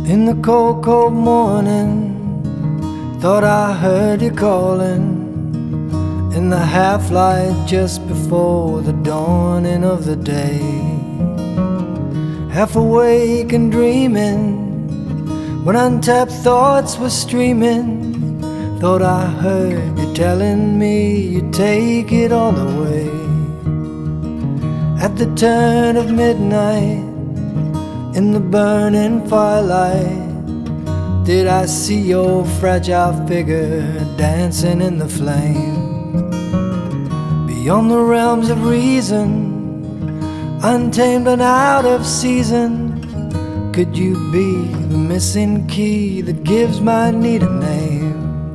In the cold, cold morning, thought I heard you calling. In the half-light just before the dawning of the day. Half awake and dreaming, when untapped thoughts were streaming. Thought I heard you telling me you'd take it all away. At the turn of midnight, in the burning firelight, did I see your fragile figure dancing in the flame. Beyond the realms of reason, untamed and out of season, could you be the missing key that gives my need a name?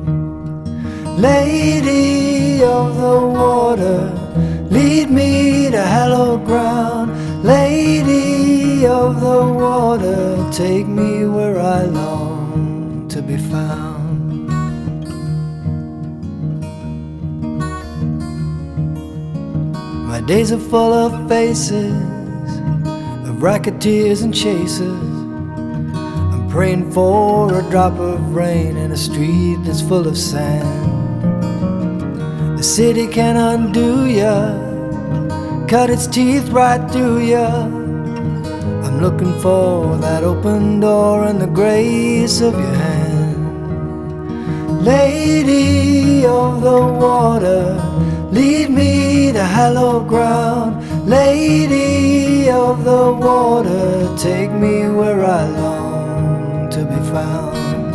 Lady of the water, lead me to hallowed ground. Lady of the water, take me where I long to be found. My days are full of faces, of racketeers and chasers. I'm praying for a drop of rain in a street that's full of sand. The city can undo ya, cut its teeth right through ya. I'm looking for that open door and the grace of your hand. Lady of the water, lead me to hallowed ground. Lady of the water, take me where I long to be found.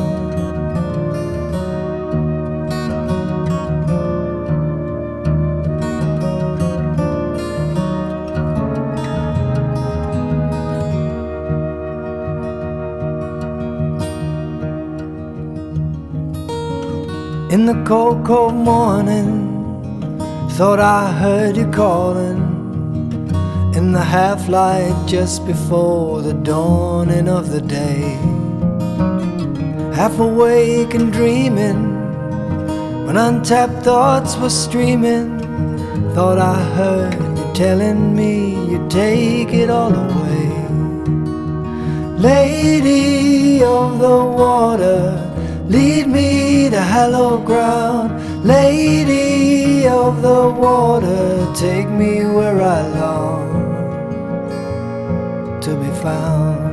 In the cold, cold morning, thought I heard you calling. In the half-light just before the dawning of the day. Half awake and dreaming, when untapped thoughts were streaming. Thought I heard you telling me you'd take it all away. Lady of the water, lead me to hallowed ground. Lady of the water, take me where I long to be found.